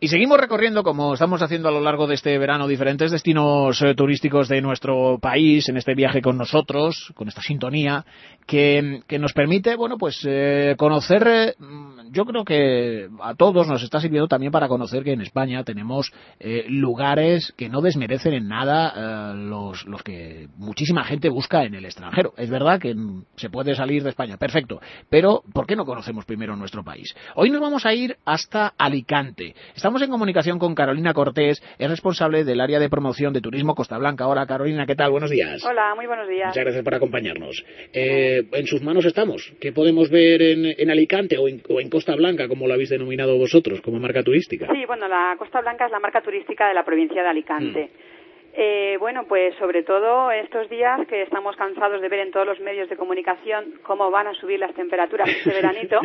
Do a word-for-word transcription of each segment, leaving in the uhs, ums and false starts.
Y seguimos recorriendo, como estamos haciendo a lo largo de este verano, diferentes destinos eh, turísticos de nuestro país, en este viaje con nosotros, con esta sintonía, que, que nos permite, bueno, pues eh, conocer, eh, yo creo que a todos nos está sirviendo también para conocer que en España tenemos eh, lugares que no desmerecen en nada eh, los, los que muchísima gente busca en el extranjero. Es verdad que se puede salir de España, perfecto, pero ¿por qué no conocemos primero nuestro país? Hoy nos vamos a ir hasta Alicante. Estamos en comunicación con Carolina Cortés, es responsable del área de promoción de Turismo Costa Blanca. Hola Carolina, ¿qué tal? Buenos días. Hola, muy buenos días. Muchas gracias por acompañarnos. Eh, en sus manos estamos. ¿Qué podemos ver en, en Alicante o en, o en Costa Blanca, como lo habéis denominado vosotros, como marca turística? Sí, bueno, la Costa Blanca es la marca turística de la provincia de Alicante. Mm. Eh, bueno, pues sobre todo estos días que estamos cansados de ver en todos los medios de comunicación cómo van a subir las temperaturas este veranito.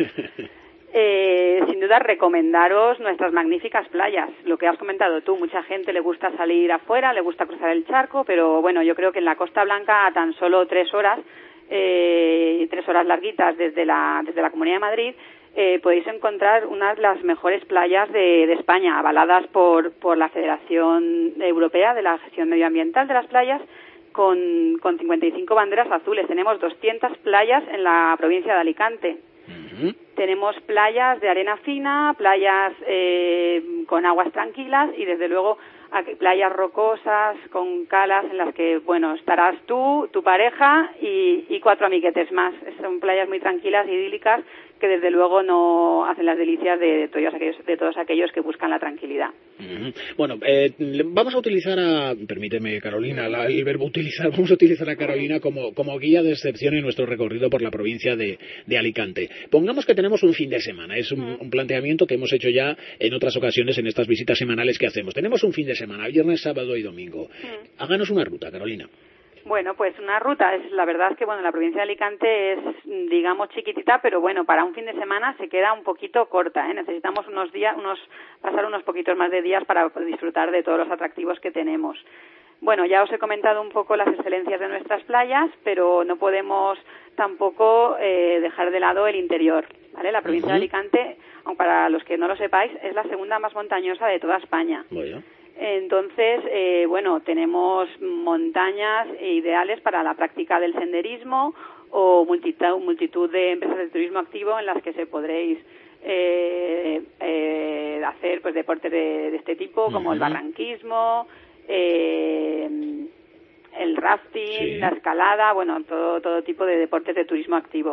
Eh, sin duda recomendaros nuestras magníficas playas, lo que has comentado tú, mucha gente le gusta salir afuera, le gusta cruzar el charco, pero bueno, yo creo que en la Costa Blanca a tan solo tres horas, eh, tres horas larguitas desde la, desde la Comunidad de Madrid, eh, podéis encontrar unas de las mejores playas de, de España, avaladas por, por la Federación Europea de la Gestión Medioambiental de las Playas, con, con cincuenta y cinco banderas azules. Tenemos doscientas playas en la provincia de Alicante. Uh-huh. Tenemos playas de arena fina, playas eh, con aguas tranquilas y desde luego playas rocosas con calas en las que, bueno, estarás tú, tu pareja y, y cuatro amiguetes más. Son playas muy tranquilas, idílicas, que desde luego no hacen las delicias de todos aquellos, de todos aquellos que buscan la tranquilidad. Uh-huh. Bueno, eh, vamos a utilizar a, permíteme Carolina, la, el verbo utilizar, vamos a utilizar a Carolina como, como guía de excepción en nuestro recorrido por la provincia de, de Alicante. Pongamos que tenemos un fin de semana, es un, uh-huh. un planteamiento que hemos hecho ya en otras ocasiones en estas visitas semanales que hacemos. Tenemos un fin de semana, viernes, sábado y domingo. Uh-huh. Háganos una ruta, Carolina. Bueno, pues una ruta, es la verdad es que bueno, la provincia de Alicante es, digamos, chiquitita, pero bueno, para un fin de semana se queda un poquito corta, ¿eh? Necesitamos unos días, unos, pasar unos poquitos más de días para disfrutar de todos los atractivos que tenemos. Bueno, ya os he comentado un poco las excelencias de nuestras playas, pero no podemos tampoco eh, dejar de lado el interior, ¿vale? La provincia uh-huh. de Alicante, aunque para los que no lo sepáis, es la segunda más montañosa de toda España. Vaya. Entonces, eh, bueno, tenemos montañas ideales para la práctica del senderismo o multitud, multitud de empresas de turismo activo en las que se podréis eh, eh, hacer pues deportes de, de este tipo, uh-huh. como el barranquismo, eh, el rafting, sí. la escalada, bueno, todo, todo tipo de deportes de turismo activo.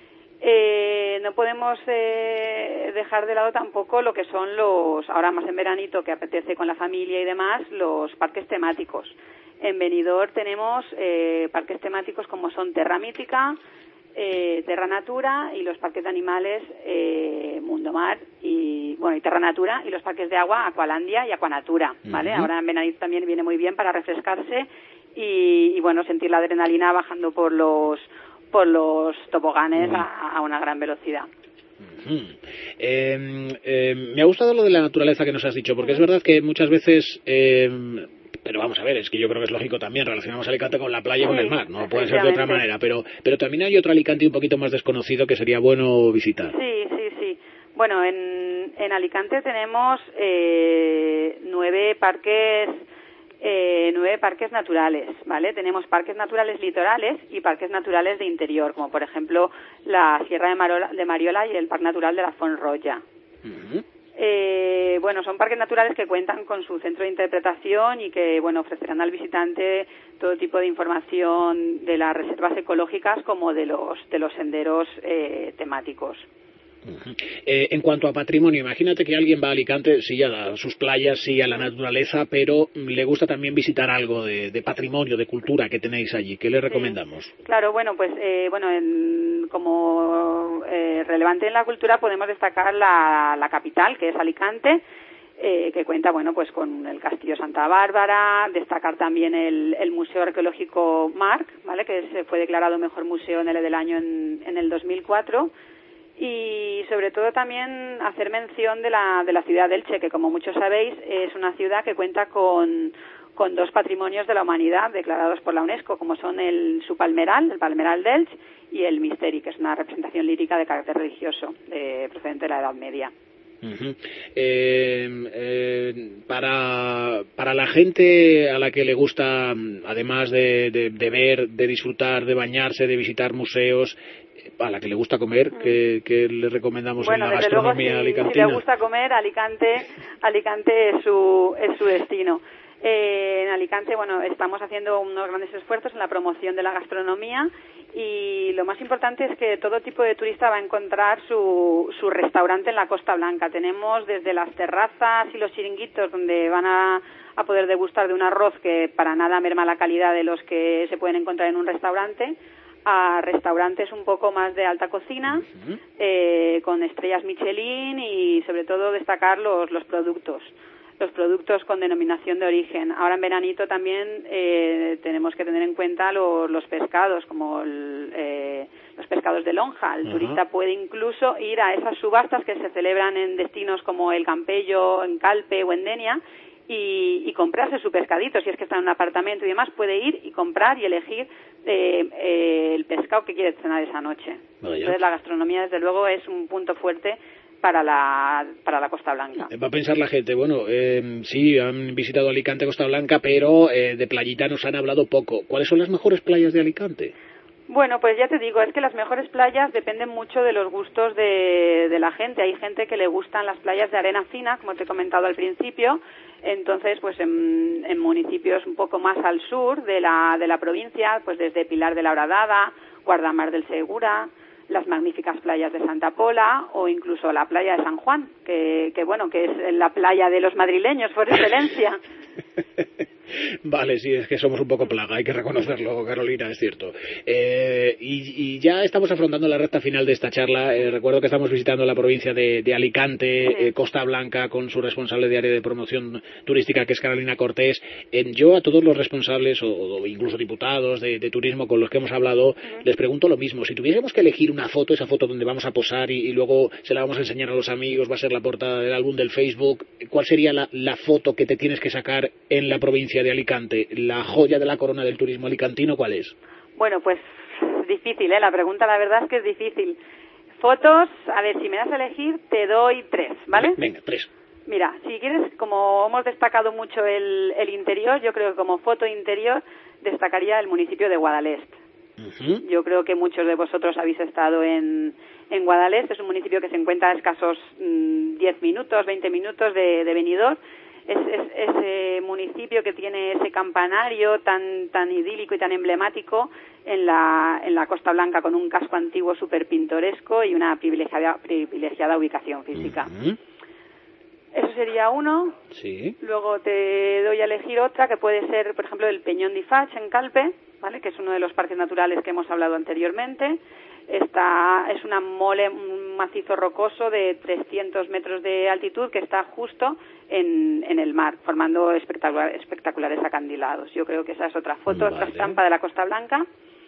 Eh, no podemos eh, dejar de lado tampoco lo que son los, ahora más en veranito que apetece con la familia y demás, los parques temáticos. En Benidorm tenemos eh, parques temáticos como son Terra Mítica, eh, Terra Natura y los parques de animales eh, Mundo Mar y bueno y Terra Natura y los parques de agua Aqualandia y Aquanatura, ¿vale? Uh-huh. Ahora en veranito también viene muy bien para refrescarse y, y bueno sentir la adrenalina bajando por los por los toboganes a, a una gran velocidad. Uh-huh. Eh, eh, me ha gustado lo de la naturaleza que nos has dicho, porque uh-huh. es verdad que muchas veces, eh, pero vamos a ver, es que yo creo que es lógico también, relacionamos Alicante con la playa y sí, con el mar, no puede ser de otra manera, pero, pero también hay otro Alicante un poquito más desconocido que sería bueno visitar. Sí, sí, sí. Bueno, en, en Alicante tenemos eh, nueve parques Eh, nueve parques naturales, ¿vale? Tenemos parques naturales litorales y parques naturales de interior, como por ejemplo la Sierra de, Marola, de Mariola y el Parque Natural de la Font Roja. Uh-huh. Eh, bueno, son parques naturales que cuentan con su centro de interpretación y que, bueno, ofrecerán al visitante todo tipo de información de las reservas ecológicas como de los de los senderos eh, temáticos. Uh-huh. Eh, en cuanto a patrimonio, imagínate que alguien va a Alicante, sí, a sus playas, sí, a la naturaleza, pero le gusta también visitar algo de, de patrimonio, de cultura que tenéis allí. ¿Qué le recomendamos? Sí, claro, bueno, pues eh, bueno, en, como eh, relevante en la cultura podemos destacar la, la capital, que es Alicante, eh, que cuenta, bueno, pues con el Castillo Santa Bárbara, destacar también el, el Museo Arqueológico Marc, ¿vale?, que se fue declarado mejor museo en el del año en, en el dos mil cuatro. Y sobre todo también hacer mención de la de la ciudad de Elche, que como muchos sabéis es una ciudad que cuenta con, con dos patrimonios de la humanidad declarados por la UNESCO, como son el su palmeral, el palmeral de Elche, y el Misteri, que es una representación lírica de carácter religioso de, procedente de la Edad Media. Uh-huh. eh, eh, para, para la gente a la que le gusta, además de, de, de ver, de disfrutar, de bañarse, de visitar museos, a la que le gusta comer, ¿qué, qué le recomendamos bueno, en la gastronomía luego, si, alicantina? Si le gusta comer, Alicante, Alicante es su, es su destino. Eh, en Alicante, bueno, estamos haciendo unos grandes esfuerzos en la promoción de la gastronomía y lo más importante es que todo tipo de turista va a encontrar su, su restaurante en la Costa Blanca. Tenemos desde las terrazas y los chiringuitos donde van a, a poder degustar de un arroz que para nada merma la calidad de los que se pueden encontrar en un restaurante, a restaurantes un poco más de alta cocina, uh-huh. eh, con estrellas Michelin y sobre todo destacar los, los productos. los productos con denominación de origen. Ahora en veranito también eh, tenemos que tener en cuenta los, los pescados, como el, eh, los pescados de lonja. El uh-huh. turista puede incluso ir a esas subastas que se celebran en destinos como el Campello, en Calpe o en Denia y, y comprarse su pescadito. Si es que está en un apartamento y demás, puede ir y comprar y elegir eh, eh, el pescado que quiere cenar esa noche. Vaya. Entonces la gastronomía, desde luego, es un punto fuerte para la para la Costa Blanca. Va a pensar la gente, bueno, eh, sí, han visitado Alicante, Costa Blanca, pero eh, de playita nos han hablado poco. ¿Cuáles son las mejores playas de Alicante? Bueno, pues ya te digo, es que las mejores playas dependen mucho de los gustos de, de la gente. Hay gente que le gustan las playas de arena fina, como te he comentado al principio. Entonces, pues en, en municipios un poco más al sur de la, de la provincia, pues desde Pilar de la Horadada, Guardamar del Segura, las magníficas playas de Santa Pola o incluso la playa de San Juan, que, que bueno, que es la playa de los madrileños por excelencia. Vale, sí, es que somos un poco plaga, hay que reconocerlo, Carolina, es cierto. Eh, y, y ya estamos afrontando la recta final de esta charla. Eh, recuerdo que estamos visitando la provincia de, de Alicante, sí. eh, Costa Blanca, con su responsable de área de promoción turística, que es Carolina Cortés. Eh, yo a todos los responsables, o, o incluso diputados de, de turismo con los que hemos hablado, uh-huh. les pregunto lo mismo. Si tuviésemos que elegir una foto, esa foto donde vamos a posar y, y luego se la vamos a enseñar a los amigos, va a ser la portada del álbum del Facebook, ¿cuál sería la, la foto que te tienes que sacar en la provincia de Alicante? La joya de la corona del turismo alicantino, ¿cuál es? Bueno, pues difícil, ¿eh? La pregunta la verdad es que es difícil. Fotos, a ver, si me das a elegir, te doy tres, ¿vale? Venga, tres. Mira, si quieres, como hemos destacado mucho el, el interior, yo creo que como foto interior destacaría el municipio de Guadalest. Uh-huh. Yo creo que muchos de vosotros habéis estado en, en Guadalest. Es un municipio que se encuentra a escasos mmm, diez minutos, veinte minutos de, de Benidorm. Es, es ese municipio que tiene ese campanario tan tan idílico y tan emblemático en la en la Costa Blanca, con un casco antiguo súper pintoresco y una privilegiada privilegiada ubicación física. Uh-huh. Eso sería uno. Sí. Luego te doy a elegir otra que puede ser, por ejemplo, el Peñón de Ifach en Calpe, ¿vale? Que es uno de los parques naturales que hemos hablado anteriormente. Esta es una mole, un macizo rocoso de trescientos metros de altitud que está justo en, en el mar, formando espectacular, espectaculares acantilados. Yo creo que esa es otra foto, vale. Otra estampa de la Costa Blanca.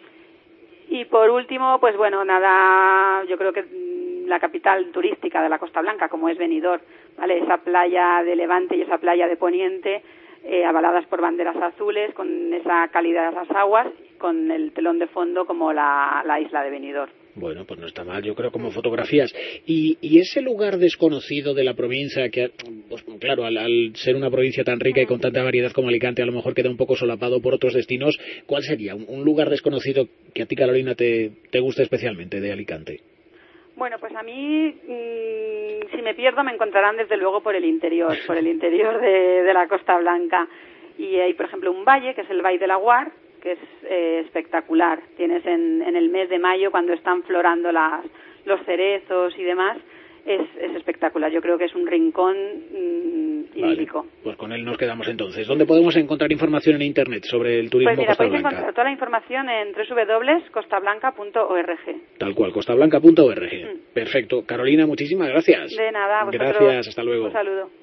Y por último, pues bueno, nada, yo creo que la capital turística de la Costa Blanca, como es Benidorm, ¿vale? Esa playa de Levante y esa playa de Poniente, eh, avaladas por banderas azules, con esa calidad de las aguas, con el telón de fondo como la, la isla de Benidorm. Bueno, pues no está mal, yo creo, como fotografías. Y, y ese lugar desconocido de la provincia, que, pues claro, al, al ser una provincia tan rica y con tanta variedad como Alicante, a lo mejor queda un poco solapado por otros destinos, ¿cuál sería un, un lugar desconocido que a ti, Carolina, te, te guste especialmente de Alicante? Bueno, pues a mí, mmm, si me pierdo, me encontrarán desde luego por el interior, por el interior de, de la Costa Blanca. Y hay, por ejemplo, un valle, que es el Valle de la Guar, que es eh, espectacular. Tienes en, en el mes de mayo, cuando están florando las, los cerezos y demás, es, es espectacular. Yo creo que es un rincón mmm, idílico. Vale, pues con él nos quedamos entonces. ¿Dónde podemos encontrar información en Internet sobre el turismo pues mira, Costa Blanca? Podéis encontrar toda la información en doble u doble u doble u punto costa blanca punto org. Tal cual, costa blanca punto org. Mm. Perfecto. Carolina, muchísimas gracias. De nada, vosotros. Gracias, hasta luego. Un saludo.